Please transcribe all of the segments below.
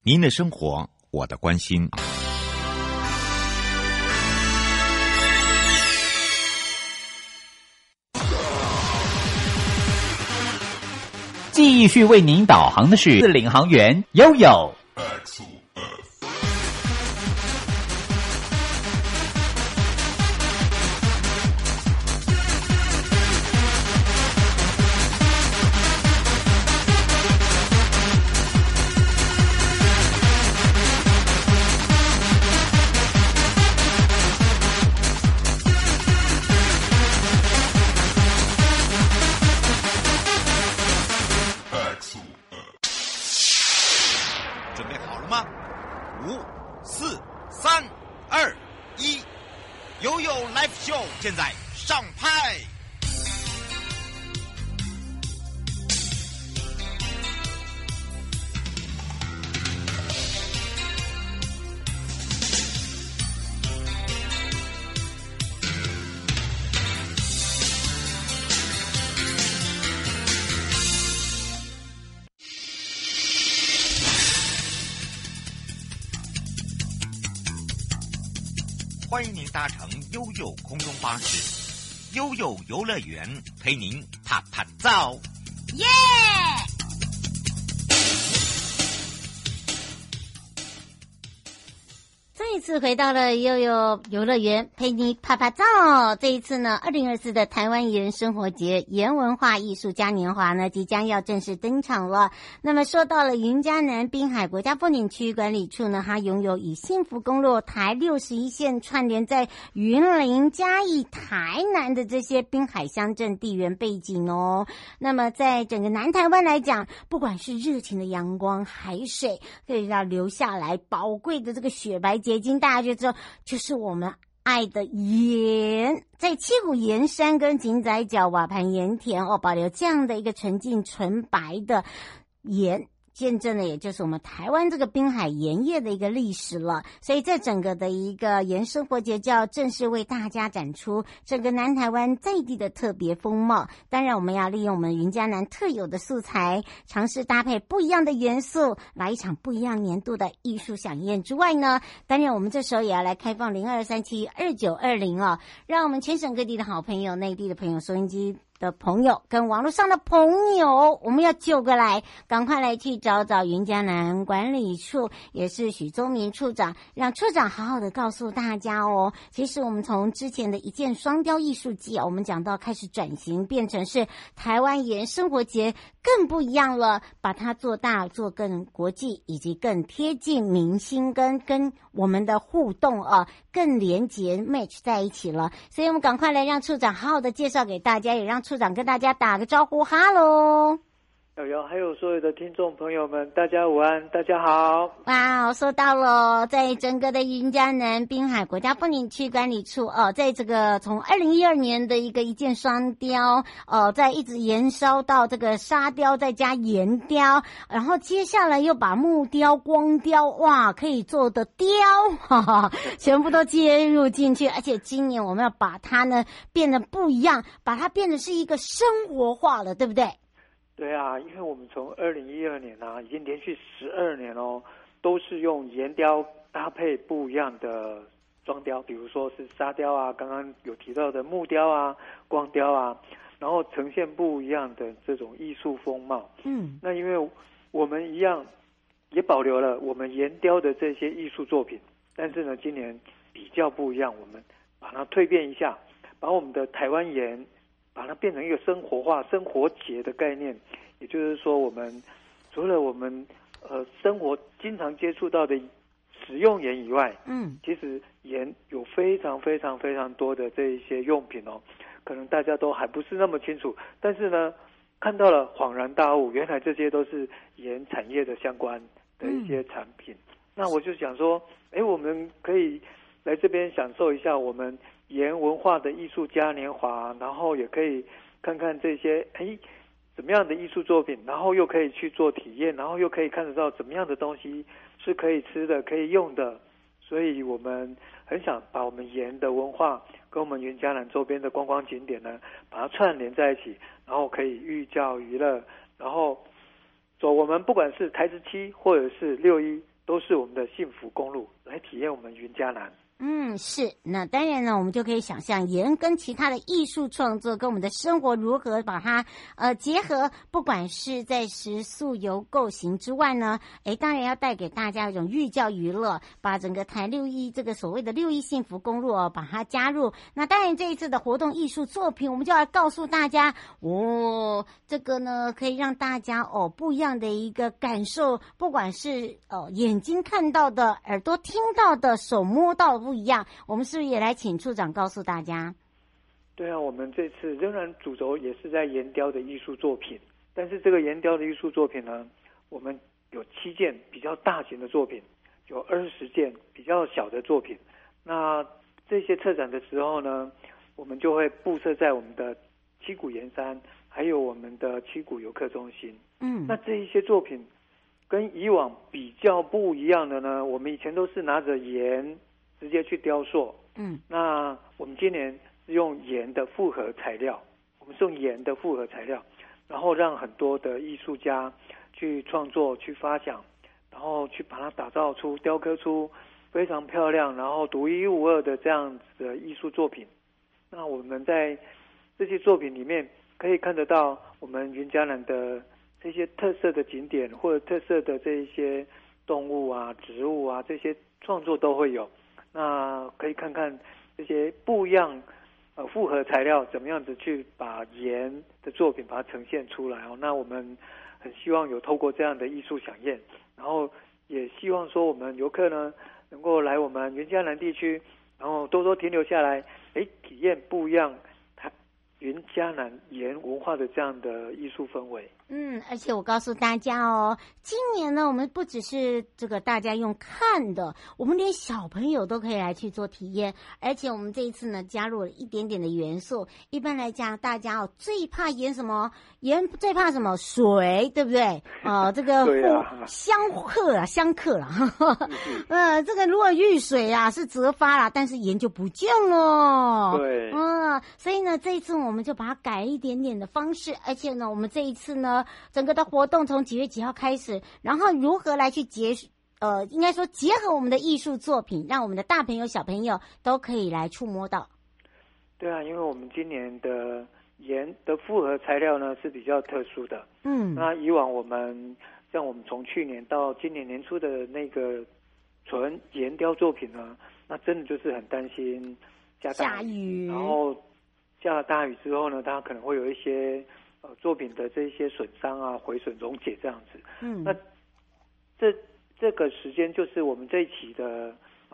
您的生活，我的关心。 继续为您导航的是领航员悠悠。 现在上拍。欢迎您搭乘悠悠空中巴士，悠悠游乐园陪您啪啪照， 耶！再一次回到了悠悠游乐园陪你啪啪照。这一次呢，2024的台湾盐生活节盐文化艺术嘉年华呢即将要正式登场了。那么说到了云嘉南滨海国家风景区管理处呢，它拥有以幸福公路台61线串联在云林、嘉义、台南的这些滨海乡镇地缘背景哦。那么在整个南台湾来讲，不管是热情的阳光、海水，可以让留下来宝贵的这个雪白结晶，大家就知道就是我们爱的盐，在七股盐山跟井仔角瓦盘盐田保留这样的一个纯净纯白的盐，见证了也就是我们台湾这个滨海盐业的一个历史了。所以这整个的一个盐生活节就要正式为大家展出整个南台湾在地的特别风貌。当然我们要利用我们云嘉南特有的素材，尝试搭配不一样的元素，来一场不一样年度的艺术飨宴之外呢，当然我们这时候也要来开放02372920哦，让我们全省各地的好朋友、内地的朋友、收音机的朋友跟网络上的朋友，我们要救过来，赶快来去找云嘉南管理处，也是许宗明处长，让处长好好的告诉大家哦。其实我们从之前的一箭双雕艺术季我们讲到开始转型，变成是台湾盐生活节，更不一样了，把它做大、做更国际，以及更贴近民心跟我们的互动更连结 match 在一起了。所以我们赶快来让处长好好的介绍给大家，也让处长跟大家打个招呼，哈喽。 还有所有的听众朋友们，大家午安，大家好。 哇，说到了在整个的云嘉南滨海国家风景区管理处在这个从2012年的一箭双雕再一直延烧到这个沙雕再加岩雕，然后接下来又把木雕、光雕，哇，可以做的雕全部都接入进去。而且今年我们要把它呢变得不一样，把它变得是一个生活化了，对不对？ 对啊，因为我们从2012年已经连续12年都是用岩雕搭配不一样的装雕，比如说是沙雕啊，刚刚有提到的木雕啊、光雕啊，然后呈现不一样的这种艺术风貌。那因为我们一样也保留了我们岩雕的这些艺术作品，但是呢，今年比较不一样，我们把它蜕变一下，把我们的台湾盐把它变成一个生活化、生活节的概念。也就是说，我们除了我们生活经常接触到的食用盐以外，其实盐有非常非常非常多的这一些用品可能大家都还不是那么清楚，但是呢，看到了恍然大悟，原来这些都是盐产业的相关的一些产品。那我就想说，我们可以来这边享受一下我们盐文化的艺术嘉年华，然后也可以看看这些怎么样的艺术作品，然后又可以去做体验，然后又可以看得到怎么样的东西是可以吃的、可以用的。所以我们很想把我们盐的文化跟我们云嘉南周边的观光景点呢，把它串联在一起，然后可以寓教于乐，然后走我们不管是台17或者是61 都是我们的幸福公路，来体验我们云嘉南。 是。那当然呢，我们就可以想象盐跟其他的艺术创作跟我们的生活如何把它结合，不管是在食宿游构行之外呢，当然要带给大家一种寓教于乐，把整个台6E这个所谓的6E幸福公路把它加入。那当然这一次的活动艺术作品，我们就要告诉大家这个呢可以让大家不一样的一个感受，不管是眼睛看到的、耳朵听到的、手摸到的不一样。我们是不是也来请处长告诉大家？ 对啊，我们这次仍然主轴也是在岩雕的艺术作品，但是这个岩雕的艺术作品呢，我们有7件比较大型的作品，有20件比较小的作品。那这些策展的时候呢，我们就会布设在我们的七股盐山，还有我们的七股游客中心。那这一些作品跟以往比较不一样的呢，我们以前都是拿着盐直接去雕塑。那我们今年是用盐的复合材料，然后让很多的艺术家去创作、去发想，然后去把它打造出、雕刻出非常漂亮，然后独一无二的这样子的艺术作品。那我们在这些作品里面可以看得到我们云嘉南的这些特色的景点或者特色的这一些动物啊、植物啊，这些创作都会有。那可以看看这些不一样复合材料怎么样子去把盐的作品把它呈现出来。那我们很希望有透过这样的艺术飨宴，然后也希望说我们游客呢能够来我们云嘉南地区，然后多多停留下来，体验不一样云嘉南盐文化的这样的艺术氛围。 而且我告诉大家今年呢，我们不只是这个大家用看的，我们连小朋友都可以来去做体验。而且我们这一次呢，加入了一点点的元素。一般来讲，大家最怕盐什么？盐最怕什么？水，对不对？这个相克啦。这个如果遇水是折发啦，但是盐就不见了。 对。 所以呢，这一次我们就把它改一点点的方式，而且呢，我们这一次呢，整个的活动从几月几号开始，然后如何来去应该说结合我们的艺术作品，让我们的大朋友小朋友都可以来触摸到。 对啊，因为我们今年的盐的复合材料呢是比较特殊的。那以往我们从去年到今年年初的那个纯岩雕作品呢，那真的就是很担心下雨，然后下了大雨之后呢，它可能会有一些作品的这些损伤啊、毁损溶解这样子。那这个时间就是我们这一期的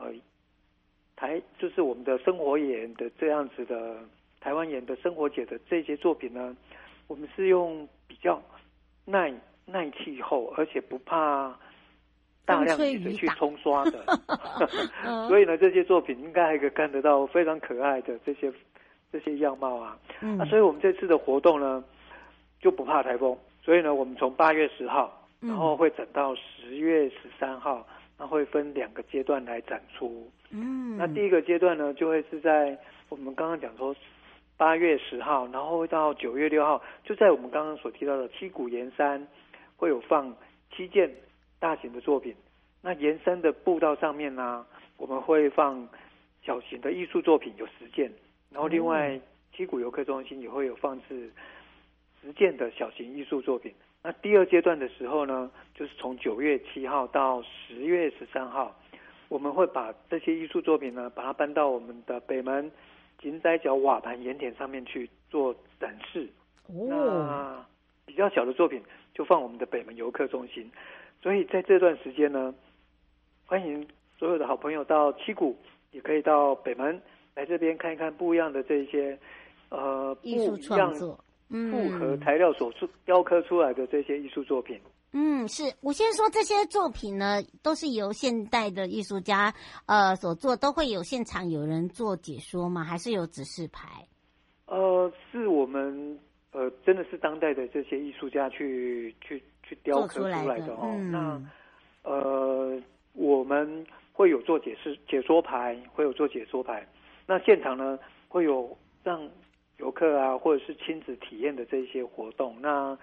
就是我们的生活盐的这样子的台湾盐的生活节的这些作品呢，我们是用比较耐气候，而且不怕大量雨水去冲刷的。所以呢，这些作品应该还可以看得到非常可爱的这些样貌啊。所以我们这次的活动呢就不怕台风，所以呢，我们从8月10号，然后会展到10月13号，那会分2个阶段来展出。那第一个阶段呢，就会是在我们刚刚讲说8月10号，然后会到9月6号，就在我们刚刚所提到的七股盐山，会有放7件大型的作品。那盐山的步道上面呢，我们会放小型的艺术作品有10件，然后另外七股游客中心也会有放置10件的小型艺术作品。那第2阶段的时候呢，就是从9月7号到10月13号，我们会把这些艺术作品呢，把它搬到我们的北门井仔角瓦盘盐田上面去做展示。那比较小的作品就放我们的北门游客中心。所以在这段时间呢，欢迎所有的好朋友到七股，也可以到北门来这边看一看不一样的这些艺术创作。 复合材料所雕刻出来的这些艺术作品。 是我先说这些作品呢，都是由现代的艺术家所做，都会有现场有人做解说吗？还是有指示牌？ 是我们真的是当代的这些艺术家去雕刻出来的那我们会有做解说牌，那现场呢会有让游客啊或者是亲子体验的这些活动。那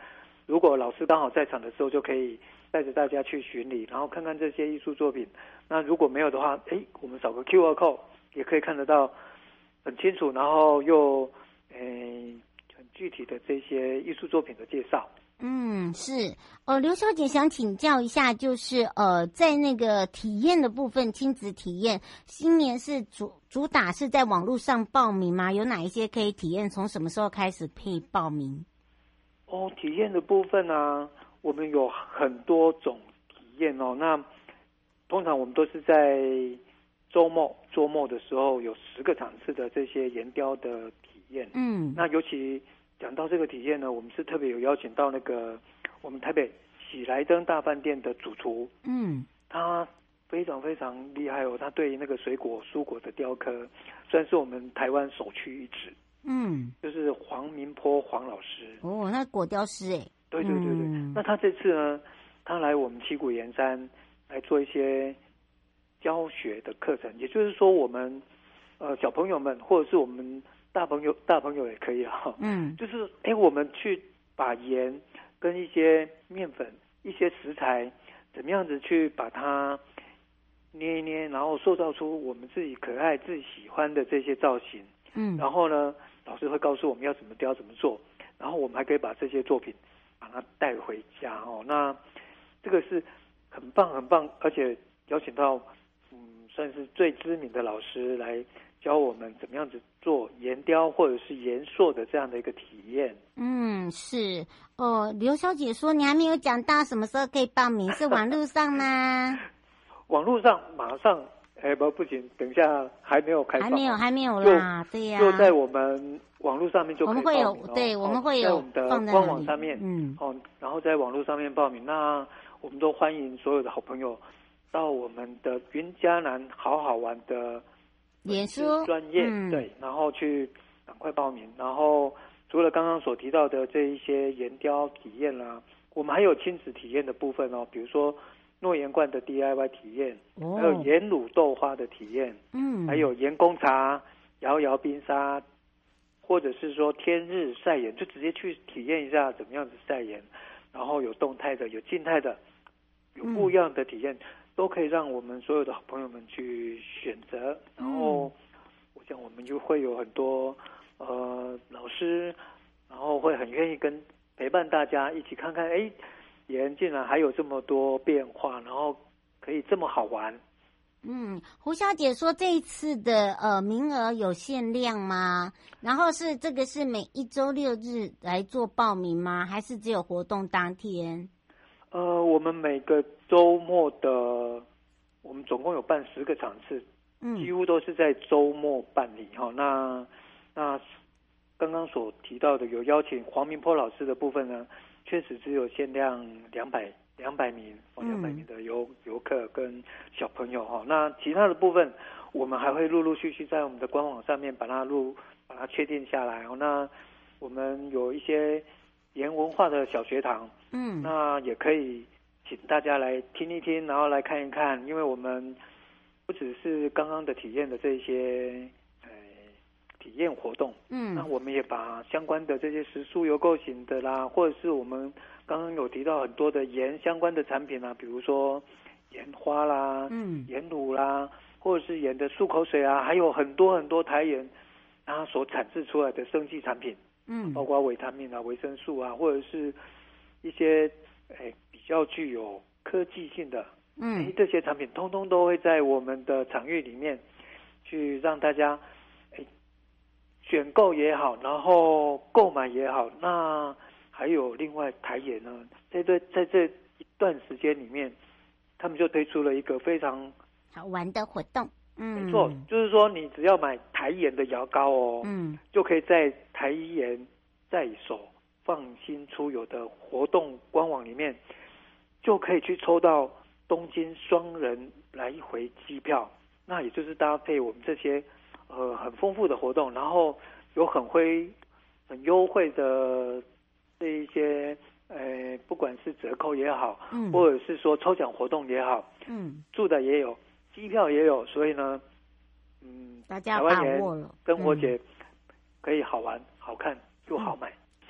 如果老师刚好在场的时候，就可以带着大家去巡礼，然后看看这些艺术作品。那如果没有的话，我们扫个 QR code 也可以看得到很清楚，然后又很具体的这些艺术作品的介绍。 是。刘小姐想请教一下，就是在那个体验的部分，亲子体验，新年是主打是在网络上报名吗？有哪一些可以体验？从什么时候开始可以报名？ 体验的部分啊，我们有很多种体验哦。那通常我们都是在周末的时候有10个场次的这些岩雕的体验。那尤其讲到这个体验呢，我们是特别有邀请到那个我们台北喜来登大饭店的主厨，他非常非常厉害哦，他对那个水果蔬果的雕刻，算是我们台湾首屈一指。就是黄明波黄老师。 那果雕师对。那他这次呢，他来我们七股岩山来做一些教学的课程，也就是说我们小朋友们或者是我们大朋友也可以啊。就是我们去把盐跟一些面粉、一些食材，怎么样子去把它捏一捏，然后塑造出我们自己可爱、自己喜欢的这些造型。然后呢，老师会告诉我们要怎么雕、怎么做，然后我们还可以把这些作品把它带回家哦。那这个是很棒很棒，而且邀请到算是最知名的老师来教我们怎么样子做岩雕或者是岩塑的这样的一个体验。 是刘小姐说你还没有讲到什么时候可以报名，是网络上吗？ 网络上马上不行，等一下还没有开放， 还没有啦，对呀， 就在我们网络上面就可以报名。 我们会有在我们的官网上面，然后在网络上面报名。那我们都欢迎所有的好朋友到我们的云嘉南好好玩的脸书专页，对，然后去赶快报名。然后除了刚刚所提到的这一些岩雕体验啦，我们还有亲子体验的部分哦，比如说诺盐罐的 DIY 体验，还有盐卤豆花的体验，还有盐工茶、摇冰沙，或者是说天日晒盐，就直接去体验一下怎么样子晒盐，然后有动态的，有静态的，有不一样的体验，都可以让我们所有的好朋友们去选择。然后我想我们就会有很多老师，然后会很愿意陪伴大家一起看看，盐竟然还有这么多变化，然后可以这么好玩。 胡小姐说这一次的名额有限量吗？然后这个是每一周6日来做报名吗？还是只有活动当天？ 我们每个周末我们总共有办10个场次，几乎都是在周末办理哈。那刚刚所提到的有邀请黄明波老师的部分呢，确实只有限量200名，200名的游客跟小朋友哈。那其他的部分，我们还会陆陆续续在我们的官网上面把它确定下来哦。那我们有一些盐文化的小学堂，那也可以请大家来听一听，然后来看一看，因为我们不只是刚刚的体验的这些体验活动，那我们也把相关的这些食蔬油垢型的啦，或者是我们刚刚有提到很多的盐相关的产品啦，比如说盐花啦，盐卤啦，或者是盐的漱口水啊，还有很多很多台盐它所产制出来的生技产品，包括维他命啊、维生素啊，或者是一些比较具有科技性的，这些产品通通都会在我们的场域里面去让大家选购也好，然后购买也好。那还有另外台盐呢，在这一段时间里面，他们就推出了一个非常好玩的活动。 没错，就是说你只要买台盐的牙膏哦，就可以在台盐在手放心出游的活动官网里面，就可以去抽到东京双人来回机票。那也就是搭配我们这些很丰富的活动，然后有很优惠的这一些不管是折扣也好，或者是说抽奖活动也好，住的也有，机票也有，所以呢， 大家把握了， 跟活节可以好玩、好看又好买。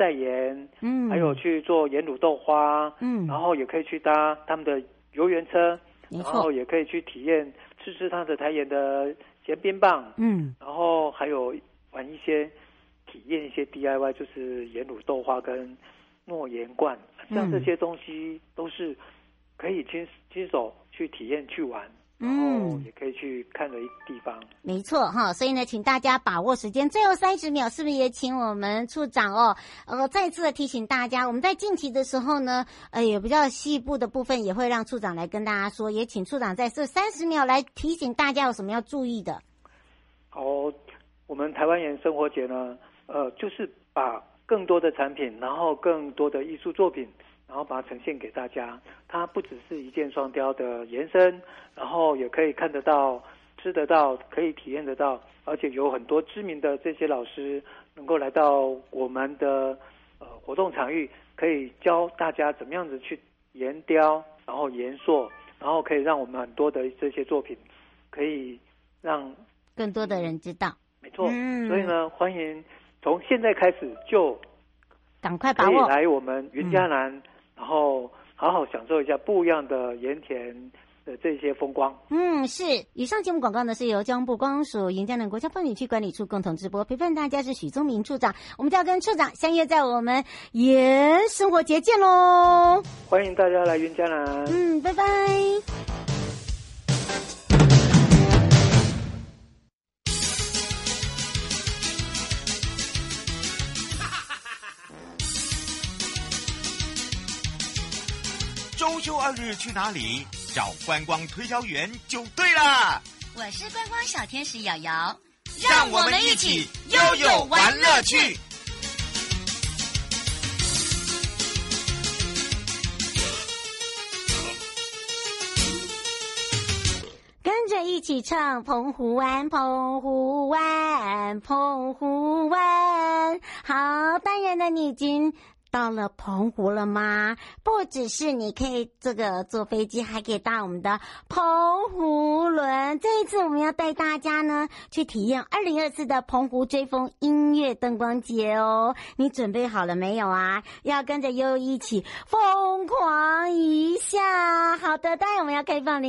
晒盐，还有去做盐卤豆花，然后也可以去搭他们的游园车，然后也可以去体验吃他的台盐的咸冰棒，然后还有玩一些体验一些 DIY， 就是盐卤豆花跟糯盐罐，像这些东西都是可以亲手去体验去玩。然后也可以去看的地方， 没错哈，所以呢，请大家把握时间，最后30秒，是不是也请我们处长再次的提醒大家，我们在近期的时候呢，也比较细部的部分也会让处长来跟大家说，也请处长在这30秒来提醒大家有什么要注意的。 我们台湾盐生活节呢，就是把更多的产品，然后更多的艺术作品，然后把它呈现给大家。它不只是一箭双雕的延伸，然后也可以看得到、吃得到、可以体验得到，而且有很多知名的这些老师能够来到我们的活动场域，可以教大家怎么样子去研雕，然后研塑，然后可以让我们很多的这些作品可以让更多的人知道。 没错，所以呢，欢迎从现在开始就赶快把握， 可以来我们云嘉南，然后好好享受一下不一样的盐田的这些风光。 是。以上节目广告呢是由交通部观光署云嘉南国家风景区管理处共同直播，陪伴大家是许宗明处长，我们就要跟处长相约在我们盐生活节见喽！ 欢迎大家来云嘉南。 拜拜。 周休2日去哪里？找观光推销员就对了。 我是观光小天使瑶瑶， 让我们一起悠悠玩乐趣。 跟着一起唱澎湖湾，澎湖湾，澎湖湾。好，当然了，你已经到了澎湖了吗？不只是你可以这个坐飞机，还可以搭我们的澎湖轮。这一次我们要带大家呢去体验2024的澎湖追风音乐灯光节哦。你准备好了没有啊？要跟着悠悠一起疯狂一下。好的，当然我们要开放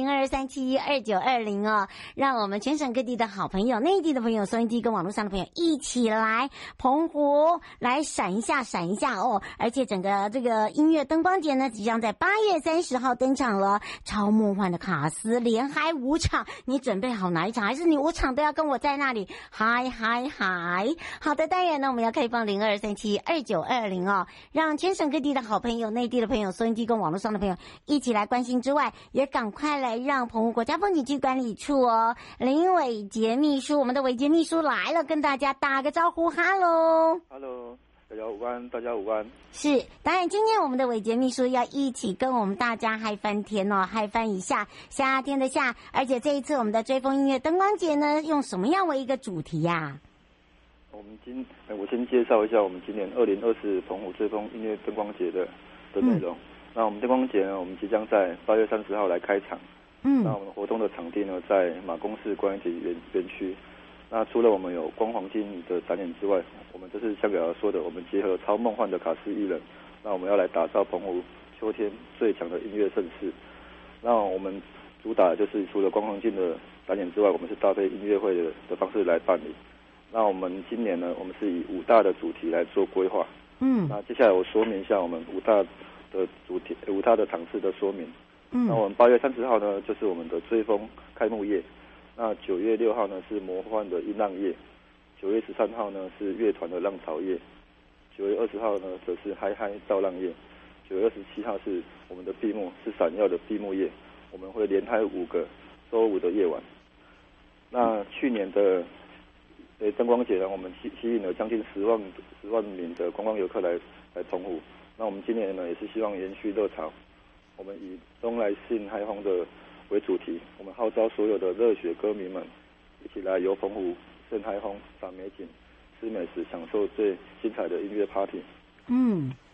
02372920哦，让我们全省各地的好朋友、内地的朋友、收音机跟网络上的朋友一起来澎湖来闪一下哦。而且整个这个音乐灯光节呢，即将在8月30号登场了，超梦幻的卡司连嗨5场，你准备好哪一场？还是你5场都要跟我在那里嗨！好的，当然呢，我们要开放02372920哦，让全省各地的好朋友、内地的朋友、收音机跟网络上的朋友一起来关心之外，也赶快来让澎湖国家风景区管理处林伟杰秘书，我们的伟杰秘书来了，跟大家打个招呼，哈喽。 大家午安，大家午安。 是，当然今天我们的伟杰秘书要一起跟我们大家嗨翻天哦，嗨翻一下夏天的夏，而且这一次我们的追风音乐灯光节呢，用什么样为一个主题呀？ 我先介绍一下我们今年2024澎湖追风音乐灯光节的内容。那我们灯光节呢，我们即将在8月30号来开场。那我们活动的场地呢，在马公市观景园区。那除了我们有光黄金的展演之外，我们就是像瑶瑶说的，我们结合超梦幻的卡司艺人，那我们要来打造澎湖秋天最强的音乐盛事。那我们主打就是除了光黄金的展演之外，我们是搭配音乐会的方式来办理。那我们今年呢，我们是以5大的主题来做规划。那接下来我说明一下我们5大的主题，5大的场次的说明。那我们8月30号呢，就是我们的追风开幕夜。那9月6号呢是魔幻的音浪夜，9月13号呢是乐团的浪潮夜，9月20号呢则是嗨嗨造浪夜，9月27号是我们的闭幕，是闪耀的闭幕夜，我们会连开5个周5的夜晚。那去年的灯光节呢，我们吸引了将近10万名的观光游客来澎湖。那我们今年呢也是希望延续热潮，我们以东来信嗨风的为主题，我们号召所有的热血歌迷们一起来游澎湖、盛嗨风、赏美景、吃美食，享受最精彩的音乐 party。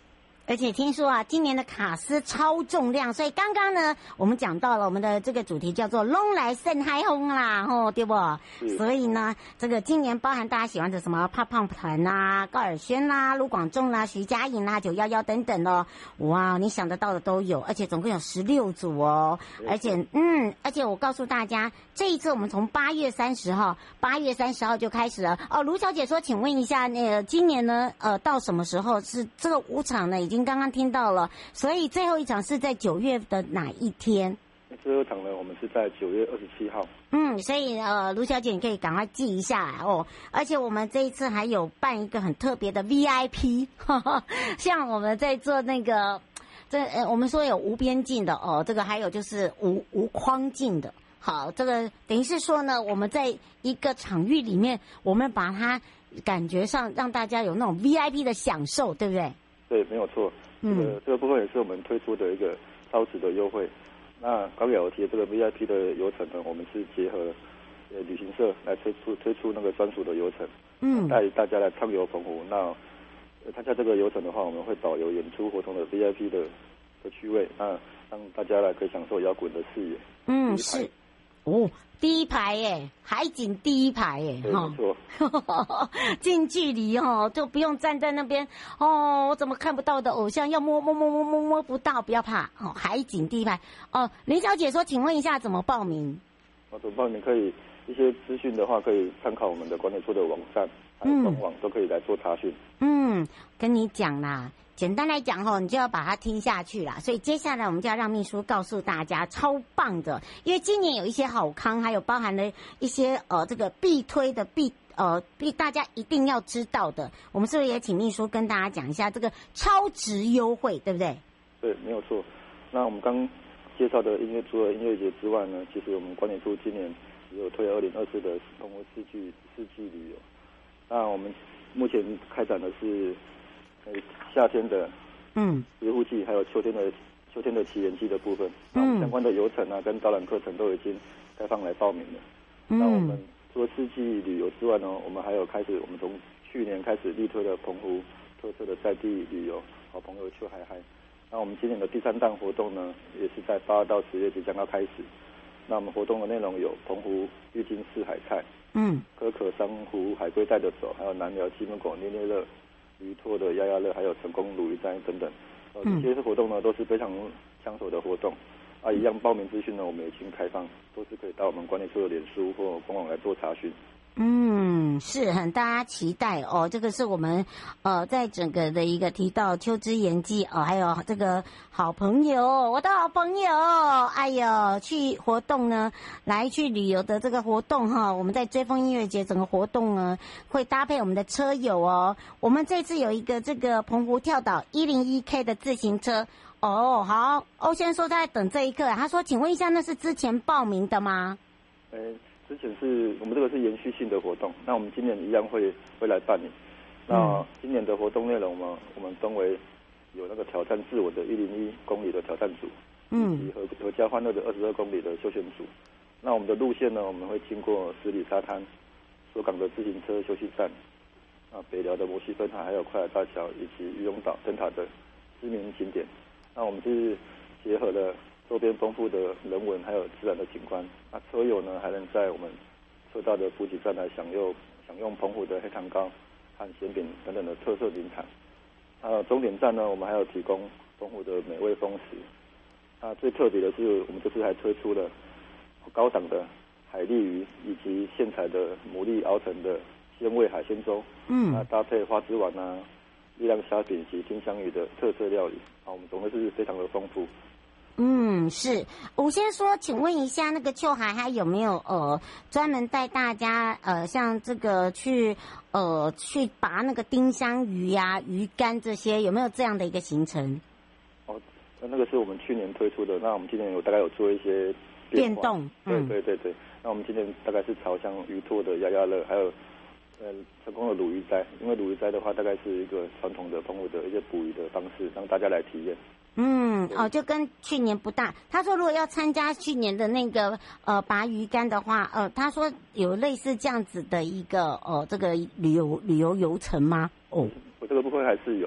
而且听说啊，今年的卡司超重量，所以刚刚呢，我们讲到了我们的这个主题叫做“拢来盛嗨轰”啦，吼，对不？所以呢，这个今年包含大家喜欢的什么胖胖团啦、高尔宣啦、卢广仲啦、徐佳莹啦、911等等哦，哇，你想得到的都有，而且总共有16组哦，而且我告诉大家，这一次我们从8月30号就开始了哦。卢小姐说，请问一下，那个今年呢，到什么时候是这个5场呢？已经刚刚听到了，所以最后一场是在9月的哪一天？ 最后一场呢，我们是在9月27号。 所以卢小姐你可以赶快记一下来哦。而且我们这一次还有办一个很特别的 VIP， 像我们在做那个，我们说有无边境的哦，这个还有就是无框境的。好，这个等于是说呢，我们在一个场域里面，我们把它感觉上让大家有那种 VIP 的享受，对不对？ 对，没有错。这个部分也是我们推出的一个超值的优惠。那刚有提的这个 VIP 的游程呢，我们是结合旅行社来推出那个专属的游程，带大家来畅游澎湖。那参加这个游程的话，我们会导游演出活动的 VIP 的区位，那让大家来可以享受摇滚的视野。 是。第一排耶，海景第一排耶， 没错， 近距离就不用站在那边我怎么看不到的偶像要摸不到，不要怕海景第一排林小姐说，请问一下怎么报名？ 怎么报名？可以一些资讯的话，可以参考我们的管理处的网站，还有官网都可以来做查询。 跟你讲啦。简单来讲你就要把它听下去啦。所以接下来我们就要让秘书告诉大家超棒的，因为今年有一些好康，还有包含了一些这个必推的大家一定要知道的。我们是不是也请秘书跟大家讲一下这个超值优惠，对不对？对， 没有错。那我们刚介绍的除了音乐节之外呢，其实我们管理处今年也有推2024的澎湖四季旅游。那我们目前开展的是夏天的植护季，还有秋天的奇缘季的部分。那我们相关的游程跟导览课程都已经开放来报名了。那我们除了四季旅游之外呢，我们还有我们从去年开始力推的澎湖特色的在地旅游，好朋友秋海嗨。那我们今年的第3弹活动呢，也是在8到10月即将要开始。那我们活动的内容有澎湖郁金式海菜，可可珊瑚海龟带着走，还有南寮鸡母狗捏捏乐。鱼拓的鸭鸭乐，还有成功鲈鱼斋等等，这些活动呢都是非常抢手的活动一样报名资讯呢我们已经开放，都是可以到我们管理处的脸书或官网来做查询。 是很大家期待这个是我们在整个的一个提到秋之言季还有这个好朋友，我的好朋友，哎呦，去活动呢，来去旅游的这个活动我们在追风音乐节整个活动呢会搭配我们的车友我们这次有一个这个澎湖跳岛 101K 的自行车好，欧先说他在等这一刻，他说请问一下，那是之前报名的吗？ 之前是我们这个是延续性的活动，那我们今年一样会来办理。那今年的活动内容呢，我们分为有那个挑战自我的101公里的挑战组，以及合家欢乐的22公里的休闲组。那我们的路线呢，我们会经过十里沙滩、所港的自行车休息站，北寮的摩西分海，还有快海大桥以及渔翁岛灯塔的知名景点。那我们是结合了周边丰富的人文还有自然的景观，车友呢还能在我们车道的补给站来享用澎湖的黑糖糕和咸饼等等的特色名产。终点站呢，我们还有提供澎湖的美味丰食。最特别的是，我们这次还推出了高档的海蛎鱼以及现采的牡蛎熬成的鲜味海鲜粥，搭配花枝丸月亮虾饼及丁香鱼的特色料理，我们总的是非常的丰富。 是。我先说，请问一下，那个秋海还有没有专门带大家像这个去拔那个丁香鱼鱼干这些，有没有这样的一个行程？ 那个是我们去年推出的，那我们今年大概有做一些变动。 对。那我们今年大概是朝向鱼拓的鸭鸭乐，还有成功的鲈鱼斋，因为鲈鱼斋的话，大概是一个传统的澎湖的一些捕鱼的方式，让大家来体验。 就跟去年不大。他说如果要参加去年的那个拔鱼竿的话，他说有类似这样子的一个这个旅游游程吗？ 我这个部分还是有。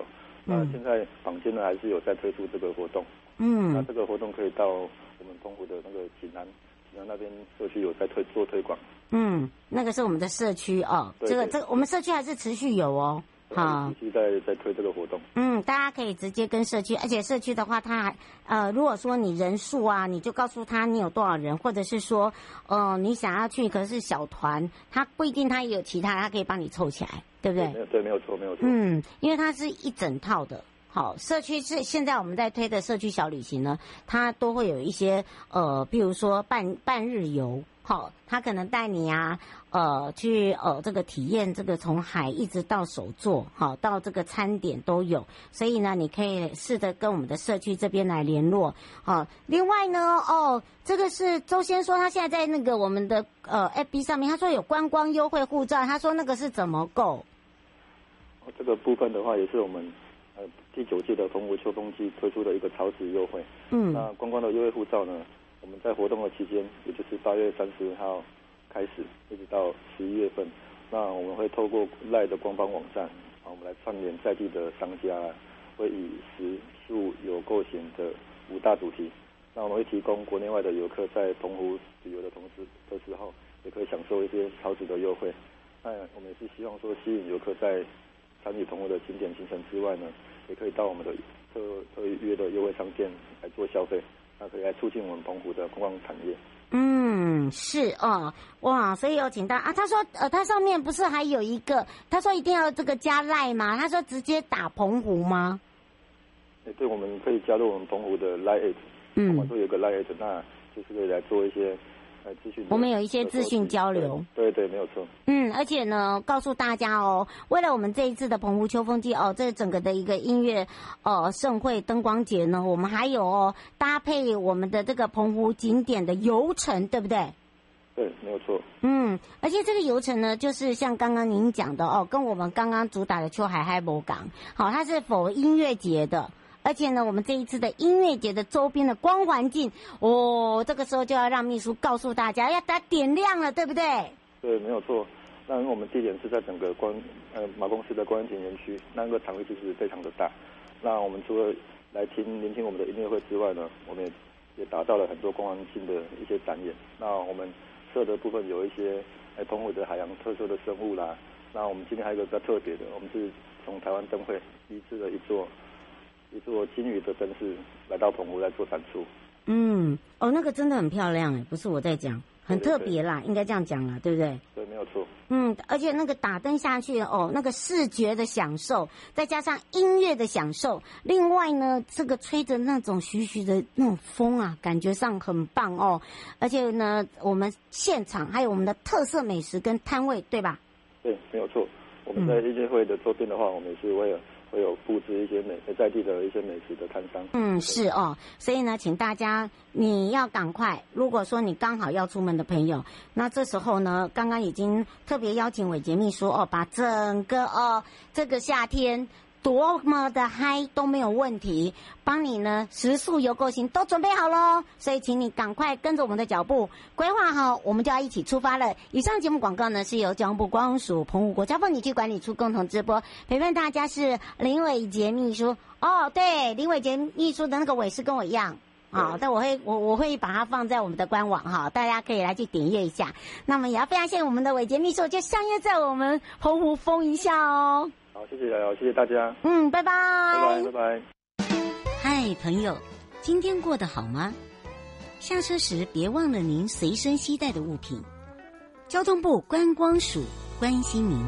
那现在坊间呢还是有在推出这个活动。那这个活动可以到我们澎湖的那个济南那边社区有在做推广。 那个是我们的社区哦。这个我们社区还是持续有哦。 好，持续在推这个活动。 大家可以直接跟社区，而且社区的话，它还如果说你人数啊，你就告诉他你有多少人，或者是说你想要去可是小团，他不一定他也有其他，他可以帮你凑起来，对不对？ 对，没有错。 因为它是一整套的。好，社区是现在我们在推的社区小旅行呢，它都会有一些比如说半日游，好，它可能带你啊去这个体验这个从海一直到手作，好，到这个餐点都有，所以呢，你可以试着跟我们的社区这边来联络。好，另外呢，这个是周先说他现在在那个我们的FB 上面，他说有观光优惠护照，他说那个是怎么购？ 这个部分的话，也是我们第9届的澎湖秋风季推出的一个超值优惠。那观光的优惠护照呢，我们在活动的期间，也就是8月30号开始，一直到11月份。那我们会透过LINE的官方网站，我们来串联在地的商家，会以食宿有购险的5大主题。那我们会提供国内外的游客在澎湖旅游的时候，也可以享受一些超值的优惠。那我们也是希望说，吸引游客在参与澎湖的景点行程之外呢，也可以到我们的特约的优惠商店来做消费，那可以来促进我们澎湖的观光产业。 是哦，哇，所以有请到啊，他说他上面不是还有一个，他说一定要这个加LINE吗？他说直接打澎湖吗？ 对，我们可以加入我们澎湖的 LINE， 我们都有一个 LINE， 那就是可以来做一些资讯， 我们有一些资讯交流。 对，没有错。 而且呢，告诉大家哦，为了我们这一次的澎湖秋风季这整个的一个音乐盛会灯光节呢，我们还有搭配我们的这个澎湖景点的游程，对不对？ 对，没有错。 而且这个游程呢，就是像刚刚您讲的跟我们刚刚主打的秋海嗨博港，好，它是否音乐节的。而且呢，我们这一次的音乐节的周边的光环境，这个时候就要让秘书告诉大家，要把它点亮了，对不对？ 对，没有错。那因为我们地点是在整个马公司的观景园区，那个场域其实非常的大。那我们除了来聆听我们的音乐会之外呢，我们也打造了很多光环境的一些展演。那我们设的部分有一些澎湖的海洋特色的生物啦。那我们今天还有一个比较特别的，我们是从台湾灯会移植了一座金鱼的灯饰来到澎湖来做展出。 那个真的很漂亮不是我在讲，很特别啦，应该这样讲啦，对不对？ 对，没有错。 而且那个打灯下去那个视觉的享受，再加上音乐的享受，另外呢，这个吹着那种徐徐的那种风啊，感觉上很棒而且呢，我们现场还有我们的特色美食跟摊位，对吧？ 对，没有错。我们在音乐会的周边的话，我们也是会有布置一些在地的一些美食的摊商。 是所以呢，请大家你要赶快，如果说你刚好要出门的朋友，那这时候呢，刚刚已经特别邀请伟杰秘书把整个这个夏天多么的嗨都没有问题，帮你呢食宿游购行都准备好咯，所以请你赶快跟着我们的脚步规划好，我们就要一起出发了。以上节目广告呢是由交通部观光署澎湖国家风景区管理处共同直播，陪伴大家是林伟杰秘书。对，林伟杰秘书的那个伟是跟我一样。但我会把它放在我们的官网大家可以来去点阅一下。那么也要非常谢谢我们的伟杰秘书，就相约在我们澎湖风一下好， 谢谢瑶瑶，谢谢大家。 拜拜。 拜拜。 嗨，朋友，今天过得好吗？下车时别忘了您随身携带的物品。交通部观光署关心您。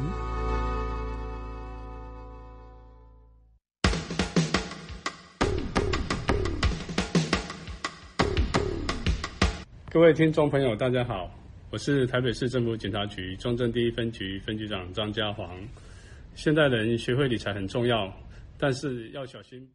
各位听众朋友，大家好，我是台北市政府警察局中正第一分局分局长张家煌。现代人学会理财很重要，但是要小心。